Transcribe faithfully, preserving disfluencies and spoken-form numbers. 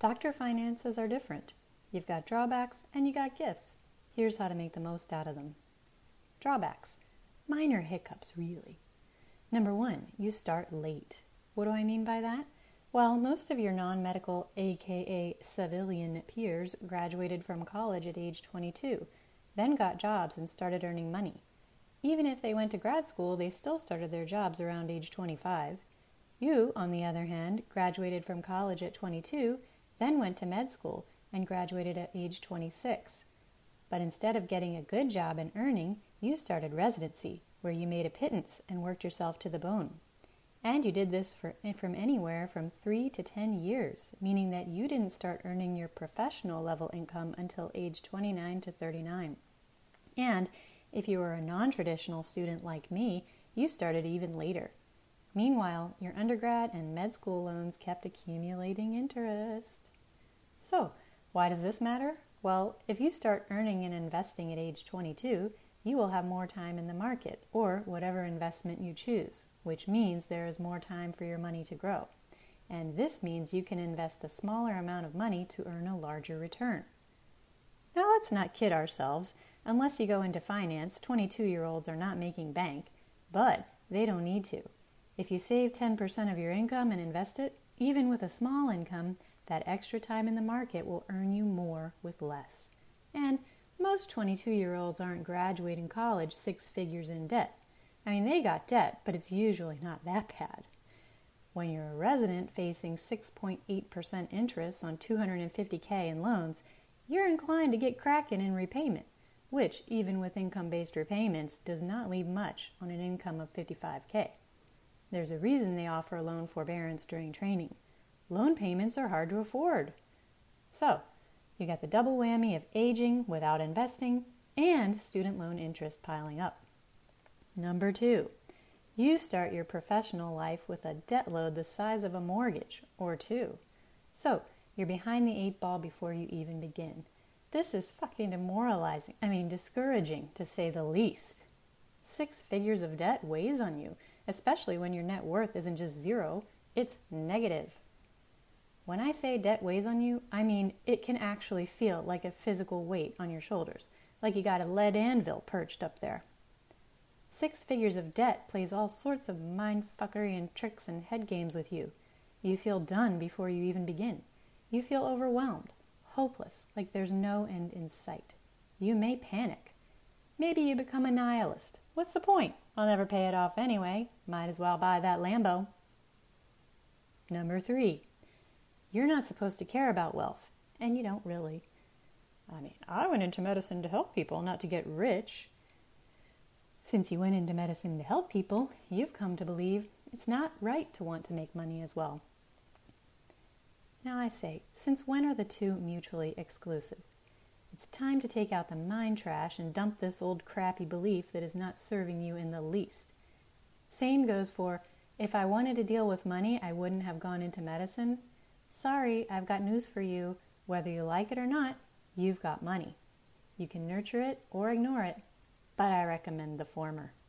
Doctor finances are different. You've got drawbacks and you got gifts. Here's how to make the most out of them. Drawbacks. Minor hiccups, really. Number one, you start late. What do I mean by that? Well, most of your non-medical, aka civilian peers graduated from college at age twenty-two, then got jobs and started earning money. Even if they went to grad school, they still started their jobs around age twenty-five. You, on the other hand, graduated from college at twenty-two, then went to med school and graduated at age twenty-six. But instead of getting a good job and earning, you started residency, where you made a pittance and worked yourself to the bone. And you did this for, from anywhere from three to ten years, meaning that you didn't start earning your professional level income until age twenty-nine to thirty-nine. And if you were a non-traditional student like me, you started even later. Meanwhile, your undergrad and med school loans kept accumulating interest. So, why does this matter? Well, if you start earning and investing at age twenty-two, you will have more time in the market, or whatever investment you choose, which means there is more time for your money to grow. And this means you can invest a smaller amount of money to earn a larger return. Now let's not kid ourselves. Unless you go into finance, twenty-two-year-olds are not making bank, but they don't need to. If you save ten percent of your income and invest it, even with a small income, that extra time in the market will earn you more with less. And most twenty-two-year-olds aren't graduating college six figures in debt. I mean, they got debt, but it's usually not that bad. When you're a resident facing six point eight percent interest on two hundred fifty thousand dollars in loans, you're inclined to get cracking in repayment, which, even with income-based repayments, does not leave much on an income of fifty-five thousand dollars. There's a reason they offer loan forbearance during training. Loan payments are hard to afford. So, you got the double whammy of aging without investing and student loan interest piling up. Number two, you start your professional life with a debt load the size of a mortgage or two. So, you're behind the eight ball before you even begin. This is fucking demoralizing, I mean discouraging to say the least. Six figures of debt weighs on you, especially when your net worth isn't just zero, it's negative. When I say debt weighs on you, I mean it can actually feel like a physical weight on your shoulders, like you got a lead anvil perched up there. Six figures of debt plays all sorts of mindfuckery and tricks and head games with you. You feel done before you even begin. You feel overwhelmed, hopeless, like there's no end in sight. You may panic. Maybe you become a nihilist. What's the point? I'll never pay it off anyway. Might as well buy that Lambo. Number three. You're not supposed to care about wealth, and you don't really. I mean, I went into medicine to help people, not to get rich. Since you went into medicine to help people, you've come to believe it's not right to want to make money as well. Now I say, since when are the two mutually exclusive? It's time to take out the mind trash and dump this old crappy belief that is not serving you in the least. Same goes for, if I wanted to deal with money, I wouldn't have gone into medicine. Sorry, I've got news for you. Whether you like it or not, you've got money. You can nurture it or ignore it, but I recommend the former.